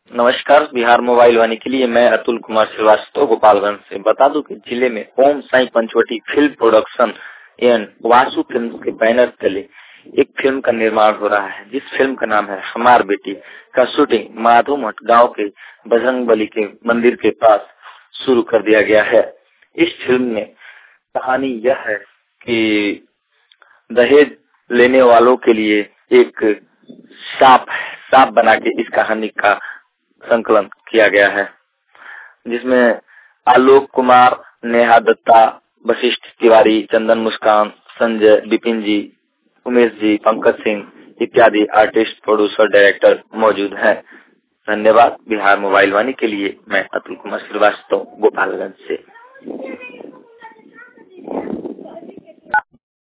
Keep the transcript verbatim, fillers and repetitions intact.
नमस्कार, बिहार मोबाइल वाणी के लिए मैं अतुल कुमार श्रीवास्तव गोपालगंज से। बता दूं कि जिले में Om Sai Panchvati film production and Vasu film के बैनर तले एक फिल्म का निर्माण हो रहा है, जिस फिल्म का नाम है हमार बेटी का शूटिंग माधोमठ गांव के बजरंगबली के मंदिर के पास शुरू कर दिया गया है। इस फिल्म में कहानी यह है कि दहेज लेने वालों के लिए एक सांप सांप बना के इस कहानी का संकलन किया गया है, जिसमें आलोक कुमार, नेहा दत्ता, वशिष्ठ तिवारी, चंदन मुस्कान, संजय, विपिन जी, उमेश जी, पंकज सिंह इत्यादि आर्टिस्ट, प्रोड्यूसर, डायरेक्टर मौजूद हैं। धन्यवाद। बिहार मोबाइल वाणी के लिए मैं अतुल कुमार श्रीवास्तव गोपालगंज से।